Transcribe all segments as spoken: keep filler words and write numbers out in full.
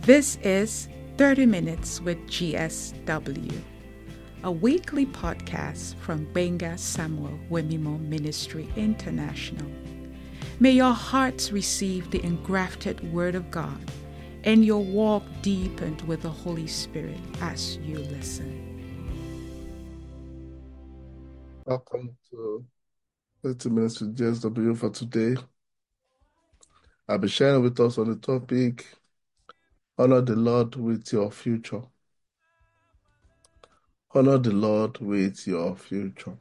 This is thirty Minutes with G S W, a weekly podcast from Benga Samuel Wemimo Ministry International. May your hearts receive the engrafted Word of God and your walk deepened with the Holy Spirit as you listen. Welcome to thirty Minutes with G S W for today. I'll be sharing with us on the topic, Honor the Lord with your future. Honor the Lord with your future.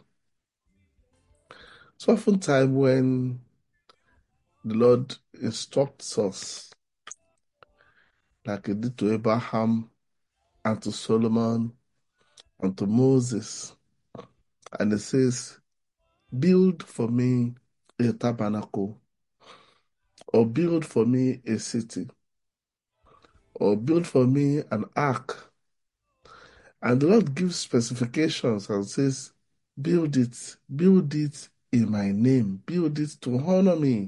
So oftentimes when the Lord instructs us, like he did to Abraham and to Solomon and to Moses, and he says, build for me a tabernacle, or build for me a city, or build for me an ark. And the Lord gives specifications and says, build it, build it in my name, build it to honor me.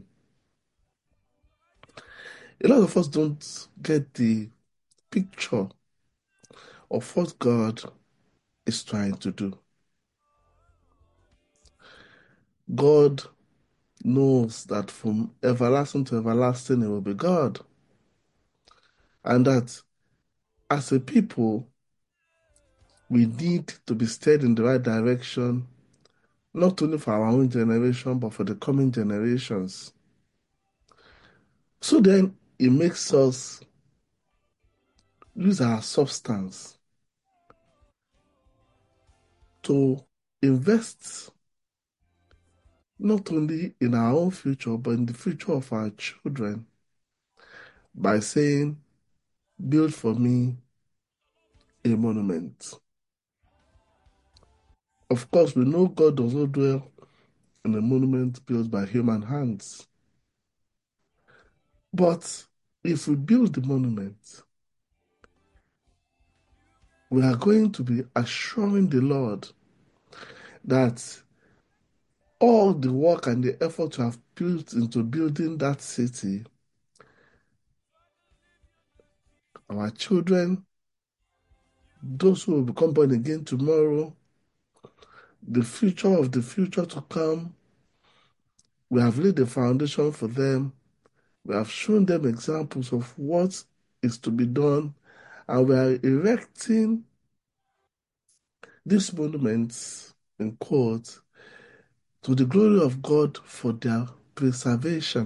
A lot of us don't get the picture of what God is trying to do. God knows that from everlasting to everlasting, He will be God. And that as a people, we need to be steered in the right direction, not only for our own generation, but for the coming generations. So then, it makes us use our substance to invest not only in our own future, but in the future of our children by saying, build for me a monument. Of course, we know God does not dwell in a monument built by human hands. But if we build the monument, we are going to be assuring the Lord that all the work and the effort you have built into building that city, our children, those who will become born again tomorrow, the future of the future to come, we have laid the foundation for them. We have shown them examples of what is to be done, and we are erecting these monuments, in quotes, to the glory of God for their preservation.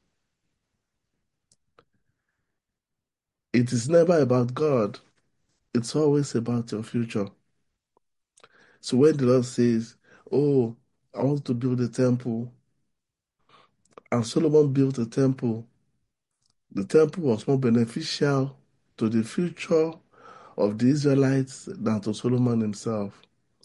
It is never about God. It's always about your future. So when the Lord says, oh, I want to build a temple, and Solomon built a temple, the temple was more beneficial to the future of the Israelites than to Solomon himself.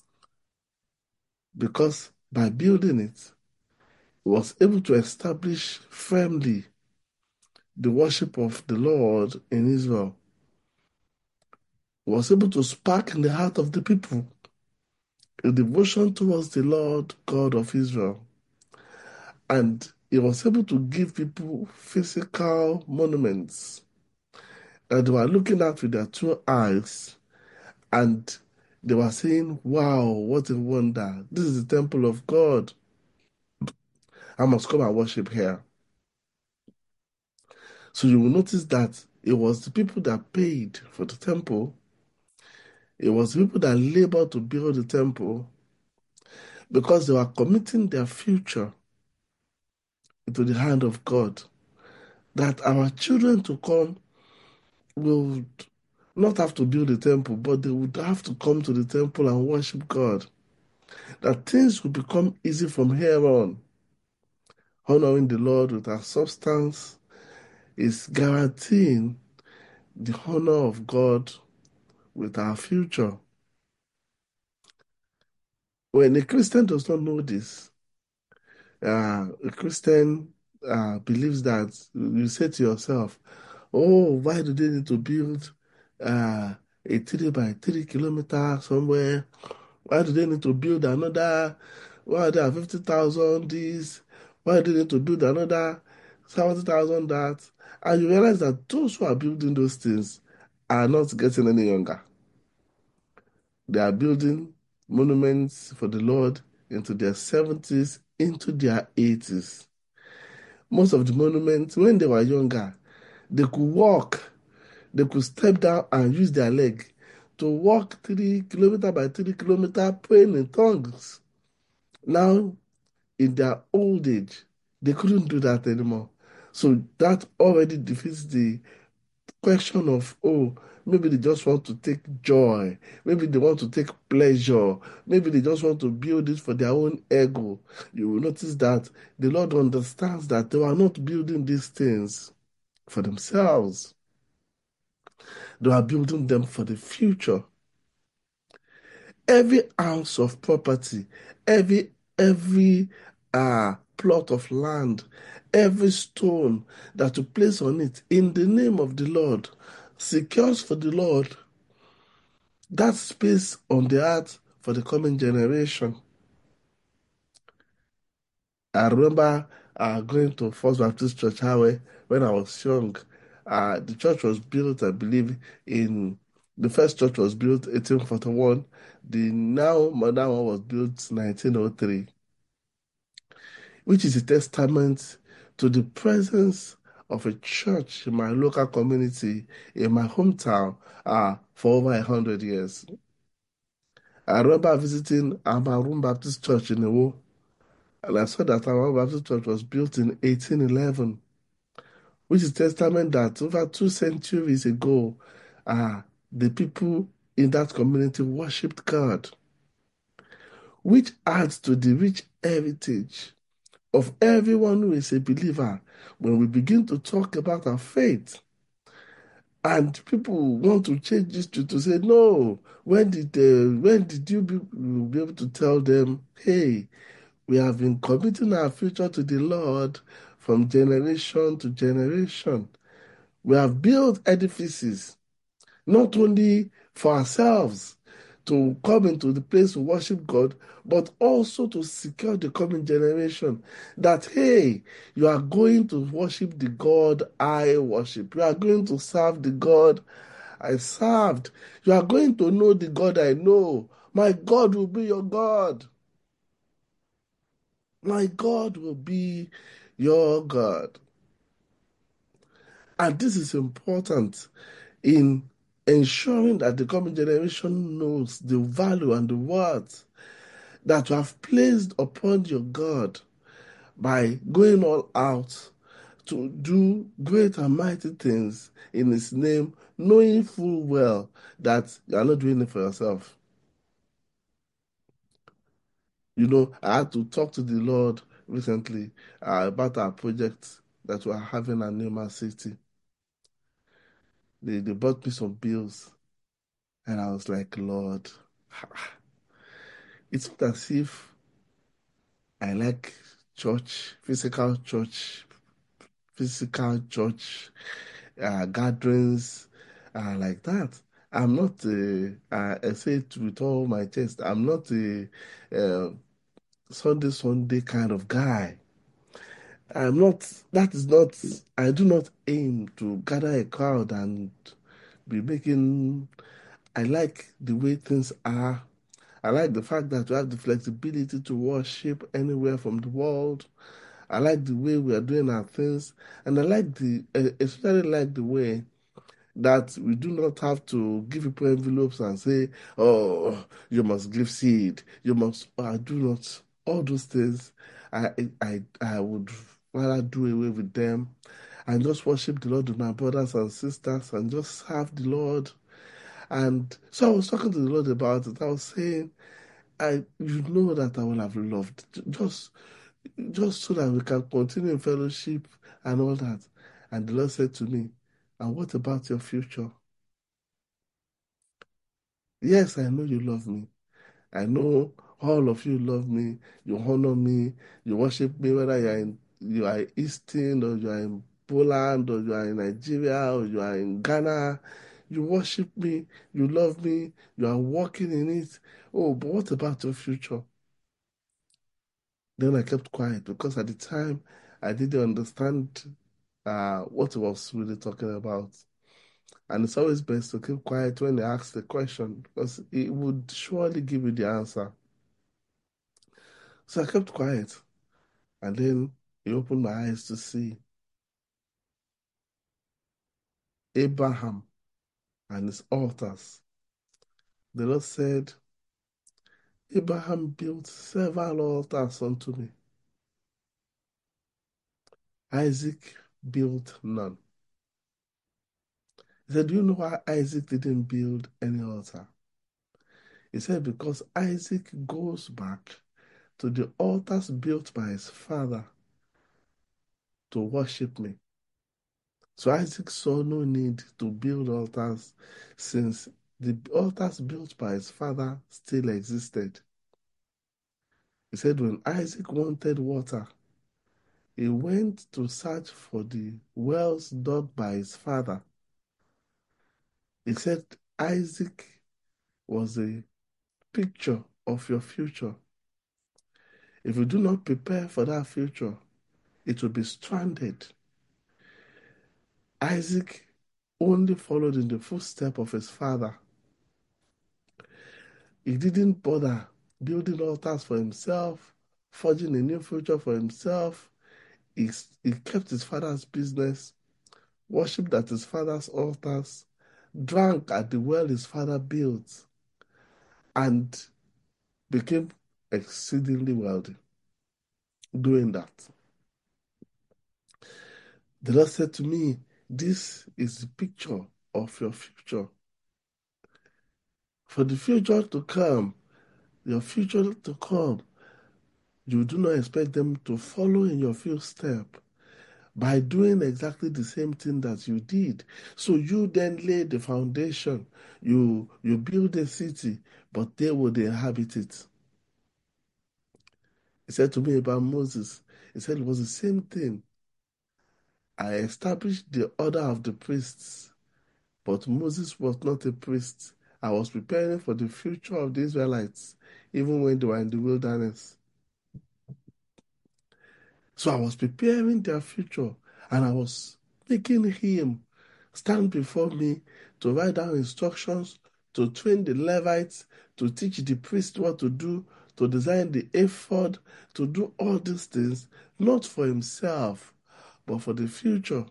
Because by building it, he was able to establish firmly the worship of the Lord in Israel. He was able to spark in the heart of the people a devotion towards the Lord God of Israel. And he was able to give people physical monuments that they were looking at with their two eyes, and they were saying, wow, what a wonder. This is the temple of God. I must come and worship here. So you will notice that it was the people that paid for the temple. It was the people that labored to build the temple because they were committing their future into the hand of God. That our children to come will not have to build a temple, but they would have to come to the temple and worship God. That things will become easy from here on. Honoring the Lord with our substance is guaranteeing the honor of God with our future. When a Christian does not know this, uh, a Christian uh, believes that you say to yourself, oh, why do they need to build uh, a three by three kilometer somewhere? Why do they need to build another? Why are there fifty thousand this? Why do they need to build another seventy thousand that? And you realize that those who are building those things are not getting any younger. They are building monuments for the Lord into their seventies, into their eighties. Most of the monuments, when they were younger, they could walk, they could step down and use their leg to walk three kilometer by three kilometer praying in tongues. Now, in their old age, they couldn't do that anymore. So that already defeats the question of, oh, maybe they just want to take joy. Maybe they want to take pleasure. Maybe they just want to build it for their own ego. You will notice that the Lord understands that they are not building these things for themselves. They are building them for the future. Every ounce of property, every every uh, plot of land, every stone that you place on it in the name of the Lord secures for the Lord that space on the earth for the coming generation. I remember uh, going to First Baptist Church Highway when I was young. Uh, the church was built, I believe, in the first church was built eighteen forty-one. The now modern one was built nineteen oh three, which is a testament to the presence of a church in my local community, in my hometown, uh, for over a hundred years. I remember visiting Amarum Baptist Church in Iwo, and I saw that Amarum Baptist Church was built in eighteen eleven, which is testament that over two centuries ago, uh, the people in that community worshipped God, which adds to the rich heritage of everyone who is a believer when we begin to talk about our faith. And people want to change this to, to say, no, when did uh, when did you be, be able to tell them, hey, we have been committing our future to the Lord from generation to generation. We have built edifices, not only for ourselves to come into the place to worship God, but also to secure the coming generation that, hey, you are going to worship the God I worship. You are going to serve the God I served. You are going to know the God I know. My God will be your God. My God will be your God. And this is important in ensuring that the coming generation knows the value and the worth that you have placed upon your God by going all out to do great and mighty things in His name, knowing full well that you are not doing it for yourself. You know, I had to talk to the Lord recently uh, about our project that we are having at Newman City. They, they bought me some bills, and I was like, Lord, it's not as if I like church, physical church, physical church uh, gatherings uh, like that. I'm not, a, uh, I say it with all my chest, I'm not a uh, Sunday, Sunday kind of guy. I'm not, that is not, I do not aim to gather a crowd and be making, I like the way things are. I like the fact that we have the flexibility to worship anywhere from the world. I like the way we are doing our things. And I like the, especially like the way that we do not have to give people envelopes and say, oh, you must give seed. You must, I do not, all those things, I, I, I would rather do away with them and just worship the Lord with my brothers and sisters and just serve the Lord. And so I was talking to the Lord about it. I was saying, I, you know that I will have loved just, just so that we can continue in fellowship and all that. And the Lord said to me, and what about your future? Yes, I know you love me. I know all of you love me. You honor me. You worship me, whether you are in you are Eastern or you are in Poland or you are in Nigeria or you are in Ghana. You worship me. You love me. You are walking in it. Oh, but what about your future? Then I kept quiet because at the time I didn't understand uh, what he was really talking about. And it's always best to keep quiet when they ask the question because it would surely give you the answer. So I kept quiet, and then he opened my eyes to see Abraham and his altars. The Lord said, Abraham built several altars unto me. Isaac built none. He said, do you know why Isaac didn't build any altar? He said, because Isaac goes back to the altars built by his father to worship me. So Isaac saw no need to build altars since the altars built by his father still existed. He said when Isaac wanted water, he went to search for the wells dug by his father. He said Isaac was a picture of your future. If you do not prepare for that future, it will be stranded. Isaac only followed in the footsteps of his father. He didn't bother building altars for himself, forging a new future for himself. He, he kept his father's business, worshipped at his father's altars, drank at the well his father built, and became exceedingly wealthy doing that. The Lord said to me, this is the picture of your future. For the future to come, your future to come, you do not expect them to follow in your footsteps by doing exactly the same thing that you did. So you then lay the foundation. You, you build a city, but they would inhabit it. He said to me about Moses, he said it was the same thing. I established the order of the priests, but Moses was not a priest. I was preparing for the future of the Israelites, even when they were in the wilderness. So I was preparing their future, and I was making him stand before me to write down instructions, to train the Levites, to teach the priests what to do, to design the ephod, to do all these things, not for himself, but for the future.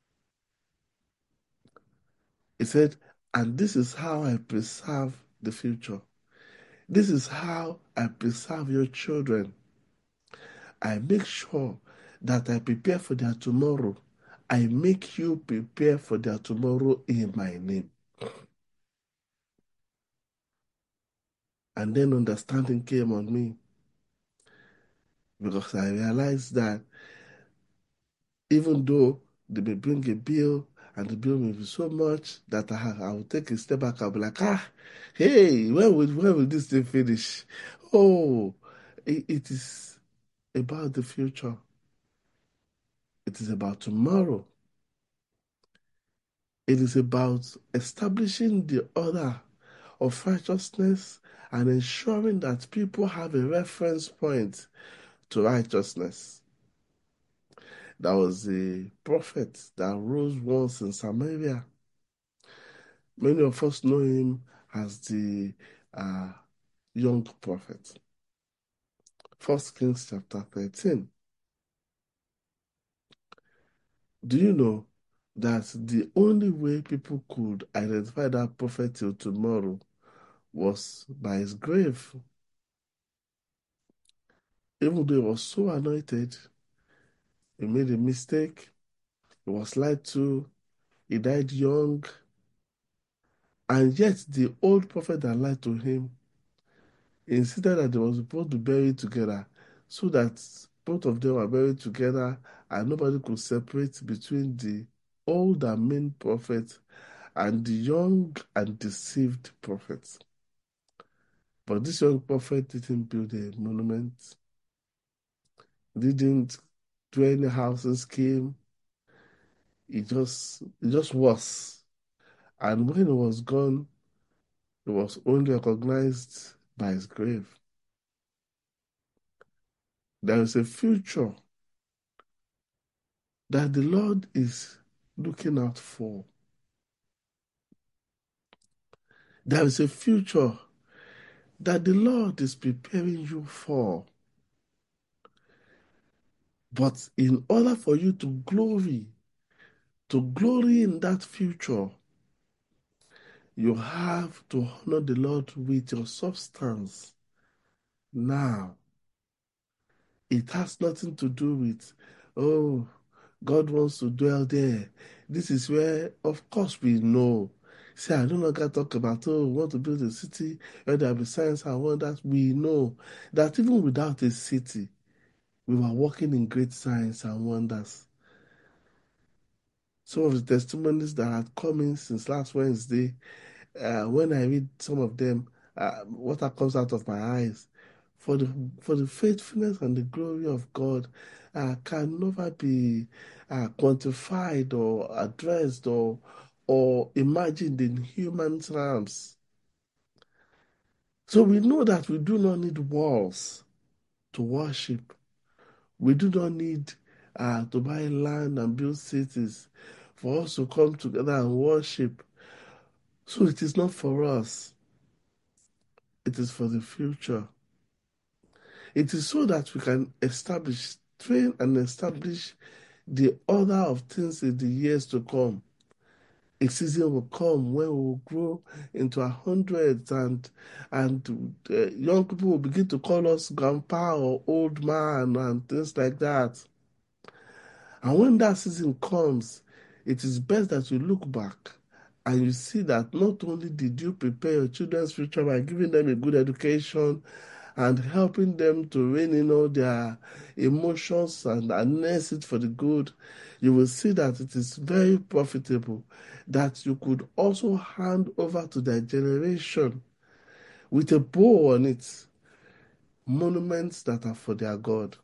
He said, and this is how I preserve the future. This is how I preserve your children. I make sure that I prepare for their tomorrow. I make you prepare for their tomorrow in my name. And then understanding came on me because I realized that even though they may bring a bill and the bill may be so much that I, I will take a step back, I'll be like, ah, hey, when will, when will this thing finish? Oh, it, it is about the future. It is about tomorrow. It is about establishing the order of righteousness and ensuring that people have a reference point to righteousness. There was a prophet that rose once in Samaria. Many of us know him as the uh, young prophet. First Kings chapter thirteen. Do you know that the only way people could identify that prophet till tomorrow was by his grave? Even though he was so anointed, he made a mistake, he was lied to, he died young, and yet the old prophet that lied to him insisted that they were supposed to bury together so that both of them were buried together and nobody could separate between the old and main prophet and the young and deceived prophet. But this young prophet didn't build a monument, didn't do any housing scheme. He just, he just was. And when he was gone, he was only recognized by his grave. There is a future that the Lord is looking out for. There is a future that the Lord is preparing you for. But in order for you to glory, to glory in that future, you have to honor the Lord with your substance now. It has nothing to do with, oh, God wants to dwell there. This is where, of course, we know. See, I no longer talk about, oh, we want to build a city where there will be signs and wonders. We know that even without a city, we were walking in great signs and wonders. Some of the testimonies that had come in since last Wednesday, uh, when I read some of them, uh, water comes out of my eyes. For the for the faithfulness and the glory of God uh, can never be uh, quantified or addressed or or imagined in human terms. So we know that we do not need walls to worship. We do not need uh, to buy land and build cities for us to come together and worship. So it is not for us. It is for the future. It is so that we can establish, train and establish the order of things in the years to come. A season will come when we will grow into our hundreds and and uh, young people will begin to call us grandpa or old man and things like that. And when that season comes, it is best that you look back and you see that not only did you prepare your children's future by giving them a good education and helping them to rein in all their emotions and harness it for the good, you will see that it is very profitable, that you could also hand over to their generation with a bow on it, monuments that are for their God.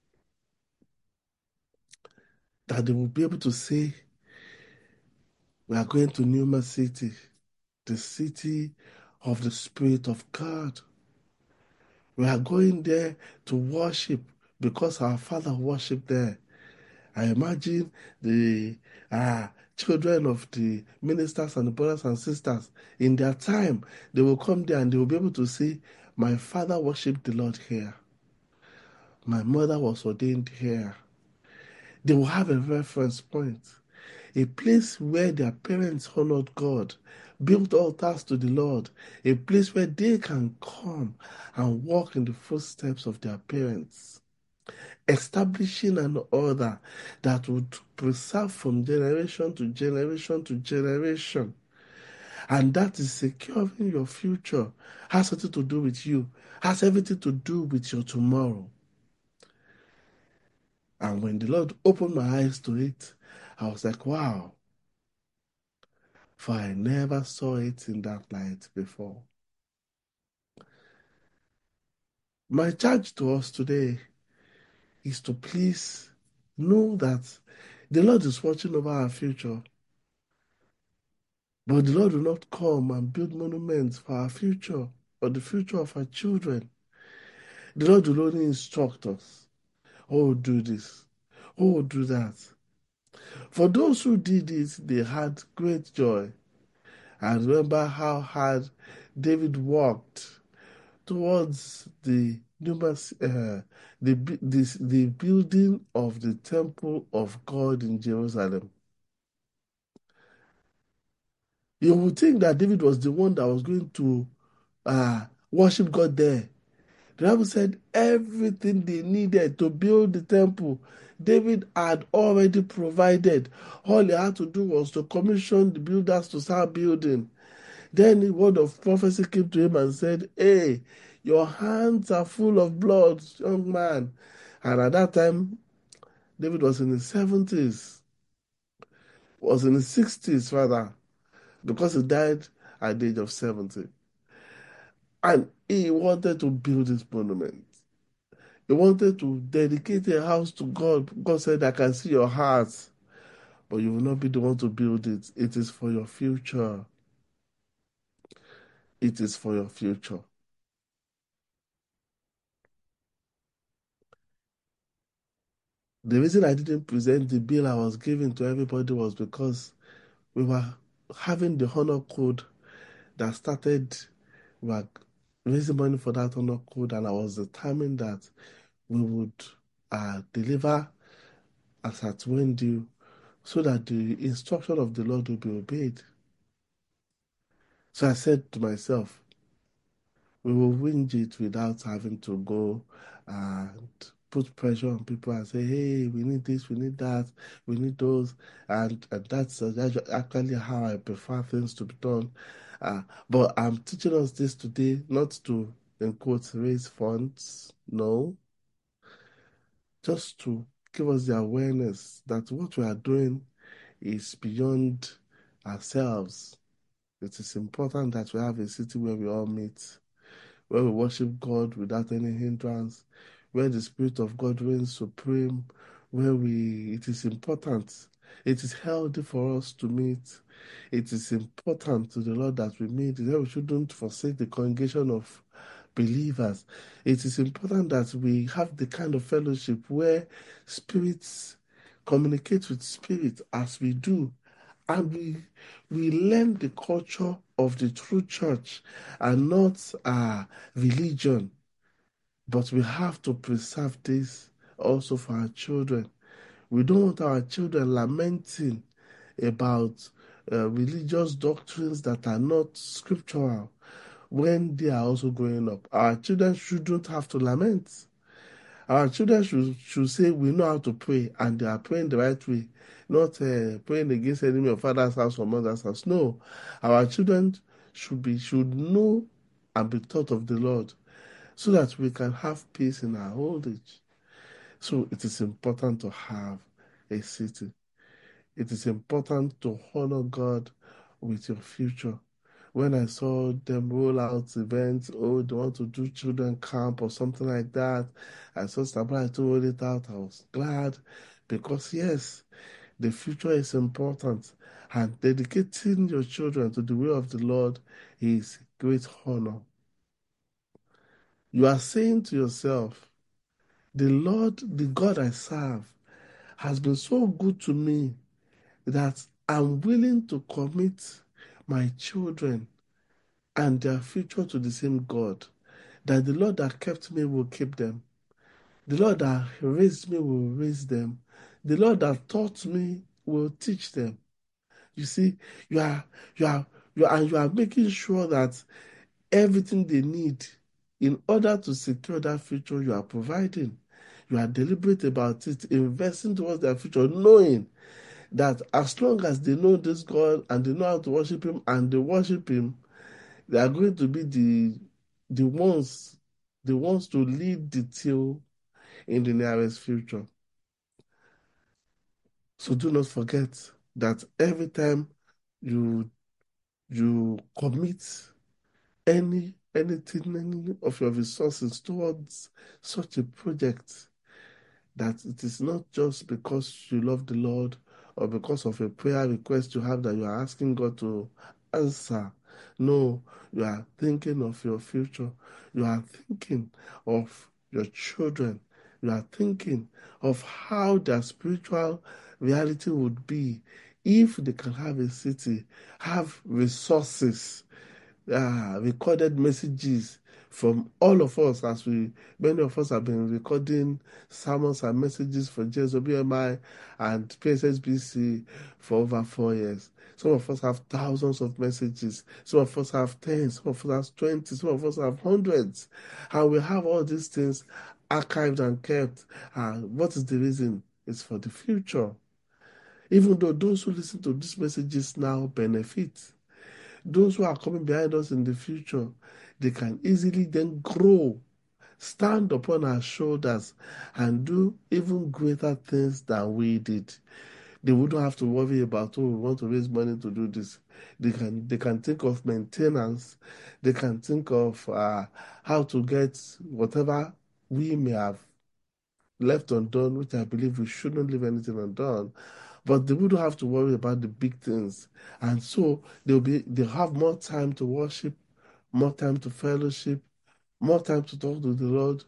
That they will be able to say, we are going to Numa City, the city of the Spirit of God. We are going there to worship because our Father worshiped there. I imagine the uh, children of the ministers and the brothers and sisters, in their time, they will come there and they will be able to say, my father worshipped the Lord here. My mother was ordained here. They will have a reference point, a place where their parents honored God, built altars to the Lord, a place where they can come and walk in the footsteps of their parents, establishing an order that would preserve from generation to generation to generation. And that is securing your future. Has something to do with you, has everything to do with your tomorrow. And when the Lord opened my eyes to it, I was like, wow, for I never saw it in that light before. My charge to us today is to please know that the Lord is watching over our future. But the Lord will not come and build monuments for our future or the future of our children. The Lord will only instruct us. Oh, do this. Oh, do that. For those who did it, they had great joy. I remember how hard David walked towards the numerous, uh, the, the, the building of the temple of God in Jerusalem. You would think that David was the one that was going to uh, worship God there. The Bible said everything they needed to build the temple, David had already provided. All he had to do was to commission the builders to start building. Then the word of prophecy came to him and said, hey, your hands are full of blood, young man. And at that time, David was in his seventies, was in his sixties rather, because he died at the age of seventy. And he wanted to build this monument. He wanted to dedicate a house to God. God said, I can see your heart, but you will not be the one to build it. It is for your future. It is for your future. The reason I didn't present the bill I was giving to everybody was because we were having the honor code that started, we were raising money for that honor code, and I was determined that we would uh, deliver as at when due, so that the instruction of the Lord will be obeyed. So I said to myself, we will win it without having to go and put pressure on people and say, hey, we need this, we need that, we need those. And, and that's, uh, that's actually how I prefer things to be done. Uh, but I'm teaching us this today not to, in quotes, raise funds. No. Just to give us the awareness that what we are doing is beyond ourselves. It is important that we have a city where we all meet, where we worship God without any hindrance, where the Spirit of God reigns supreme, where we, it is important. It is healthy for us to meet. It is important to the Lord that we meet. That we shouldn't forsake the congregation of believers. It is important that we have the kind of fellowship where spirits communicate with spirit as we do, and we we learn the culture of the true church and not uh, religion. But we have to preserve this also for our children. We don't want our children lamenting about uh, religious doctrines that are not scriptural when they are also growing up. Our children shouldn't have to lament. Our children should, should say, we know how to pray, and they are praying the right way, not uh, praying against the enemy of father's house or mother's house. No, our children should be should know and be taught of the Lord, so that we can have peace in our old age. So it is important to have a city. It is important to honor God with your future. When I saw them roll out events, oh, they want to do children camp or something like that, I saw somebody to roll it out. I was glad because, yes, the future is important, and dedicating your children to the way of the Lord is great honor. You are saying to yourself, the Lord, the God I serve, has been so good to me that I'm willing to commit my children and their future to the same God. That the Lord that kept me will keep them. The Lord that raised me will raise them. The Lord that taught me will teach them. You see, you are you are you are and you are making sure that everything they need in order to secure that future you are providing. You are deliberate about it, investing towards their future, knowing that as long as they know this God and they know how to worship Him and they worship Him, they are going to be the the ones the ones to lead the till in the nearest future. So do not forget that every time you you commit any anything, any of your resources towards such a project, that it is not just because you love the Lord or because of a prayer request you have that you are asking God to answer. No, you are thinking of your future. You are thinking of your children. You are thinking of how their spiritual reality would be if they can have a city, have resources, uh, recorded messages from all of us, as we many of us have been recording sermons and messages for J S W M I and P S S B C for over four years. Some of us have thousands of messages. Some of us have ten. Some of us have twenty. Some of us have hundreds. And we have all these things archived and kept. And what is the reason? It's for the future. Even though those who listen to these messages now benefit, those who are coming behind us in the future, they can easily then grow, stand upon our shoulders, and do even greater things than we did. They wouldn't have to worry about, oh, we want to raise money to do this. They can they can think of maintenance. They can think of uh, how to get whatever we may have left undone, which I believe we shouldn't leave anything undone. But they wouldn't have to worry about the big things. And so they'll be they'll have more time to worship, more time to fellowship, more time to talk to the Lord,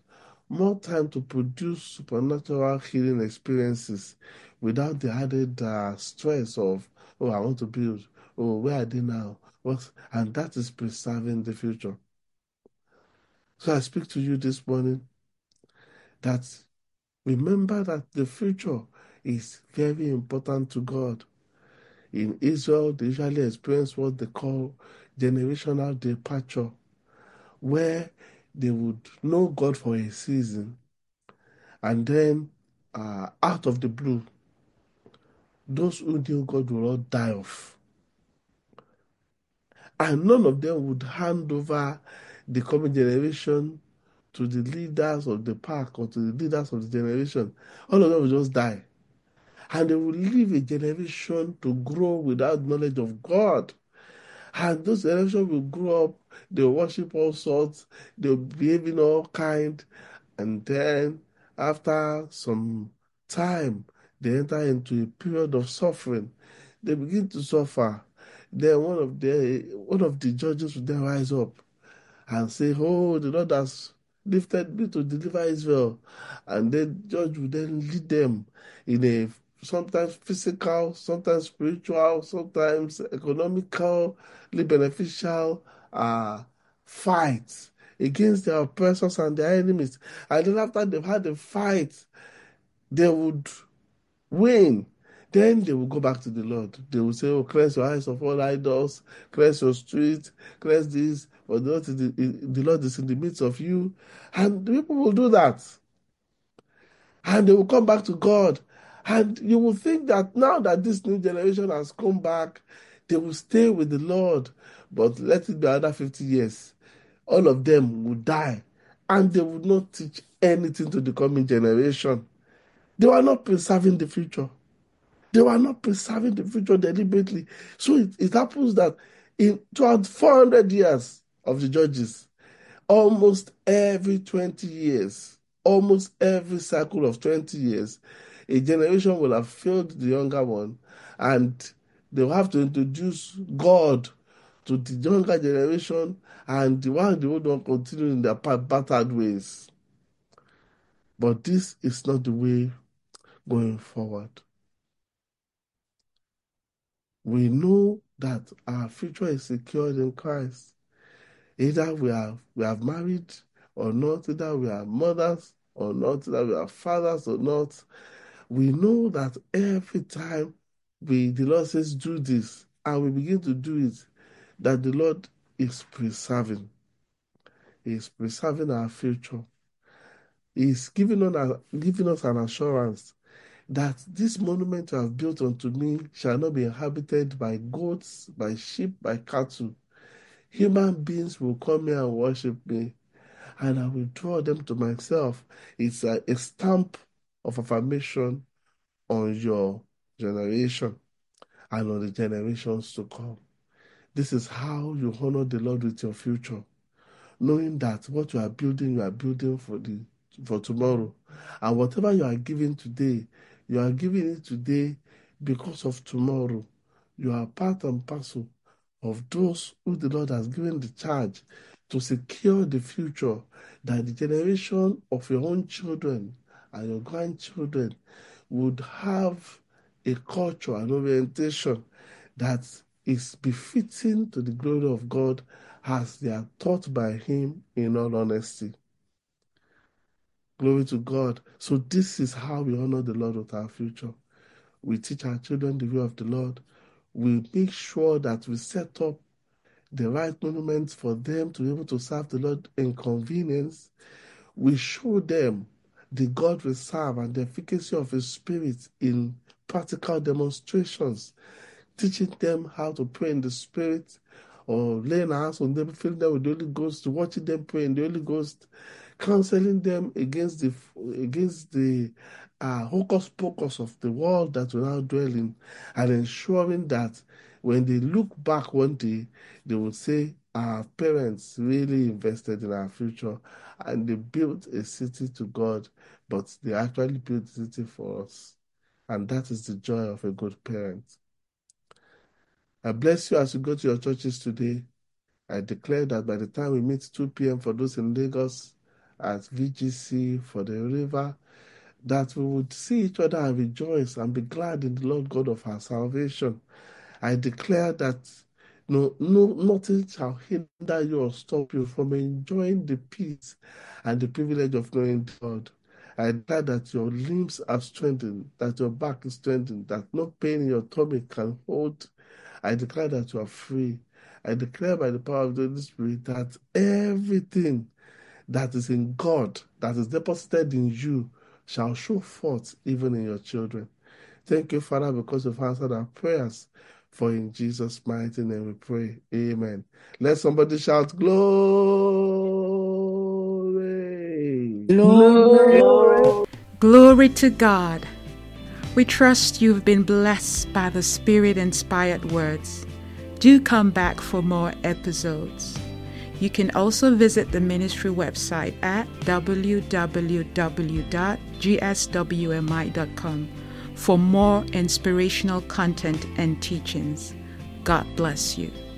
more time to produce supernatural healing experiences without the added uh, stress of, oh, I want to build, oh, where are they now? What? And that is preserving the future. So I speak to you this morning that remember that the future is very important to God. In Israel, they usually experience what they call generational departure, where they would know God for a season, and then uh, out of the blue, those who knew God will all die off. And none of them would hand over the coming generation to the leaders of the pack or to the leaders of the generation. All of them will just die. And they will leave a generation to grow without knowledge of God. And those generations will grow up, they'll worship all sorts, they'll behave in all kind, and then after some time, they enter into a period of suffering. They begin to suffer. Then one of the one of the judges will then rise up and say, "Oh, the Lord has lifted me to deliver Israel," and then judge will then lead them in a sometimes physical, sometimes spiritual, sometimes economically beneficial uh, fight against their oppressors and their enemies. And then after they've had a fight, they would win. Then they will go back to the Lord. They will say, "Oh, cleanse your eyes of all idols, cleanse your streets, cleanse this, for the Lord is, the, the Lord is in the midst of you." And the people will do that. And they will come back to God. And you will think that now that this new generation has come back, they will stay with the Lord. But let it be another fifty years. All of them will die. And they will not teach anything to the coming generation. They were not preserving the future. They were not preserving the future deliberately. So it, it happens that in throughout four hundred years of the judges, almost every twenty years, almost every cycle of twenty years, a generation will have failed the younger one, and they will have to introduce God to the younger generation, and the one, the old one, continue in their battered ways. But this is not the way going forward. We know that our future is secured in Christ. Either we are we have married or not, either we are mothers or not, either we are fathers or not. We know that every time we the Lord says do this and we begin to do it, that the Lord is preserving. He is preserving our future. He is giving us, giving us an assurance that this monument you have built unto me shall not be inhabited by goats, by sheep, by cattle. Human beings will come here and worship me, and I will draw them to myself. It's a, a stamp of affirmation on your generation and on the generations to come. This is how you honor the Lord with your future, knowing that what you are building, you are building for the for tomorrow. And whatever you are giving today, you are giving it today because of tomorrow. You are part and parcel of those who the Lord has given the charge to secure the future, that the generation of your own children and your grandchildren would have a culture and orientation that is befitting to the glory of God as they are taught by Him in all honesty. Glory to God. So this is how we honor the Lord with our future. We teach our children the way of the Lord. We make sure that we set up the right monuments for them to be able to serve the Lord in convenience. We show them the God we serve and the efficacy of His Spirit in practical demonstrations, teaching them how to pray in the Spirit, or laying hands on them, filling them with the Holy Ghost, watching them pray in the Holy Ghost, counseling them against the against the uh, hocus pocus of the world that we now dwell in, and ensuring that when they look back one day, they will say, our parents really invested in our future, and they built a city to God, but they actually built a city for us. And that is the joy of a good parent. I bless you as you go to your churches today. I declare that by the time we meet two p.m. for those in Lagos, at V G C for the river, that we would see each other and rejoice and be glad in the Lord God of our salvation. I declare that no, no, nothing shall hinder you or stop you from enjoying the peace and the privilege of knowing God. I declare that your limbs are strengthened, that your back is strengthened, that no pain in your tummy can hold. I declare that you are free. I declare by the power of the Holy Spirit that everything that is in God, that is deposited in you, shall show forth even in your children. Thank you, Father, because you've answered our prayers. For in Jesus' mighty name we pray. Amen. Let somebody shout, glory. Glory. Glory to God. We trust you've been blessed by the Spirit-inspired words. Do come back for more episodes. You can also visit the ministry website at w w w dot g s w m i dot com for more inspirational content and teachings. God bless you.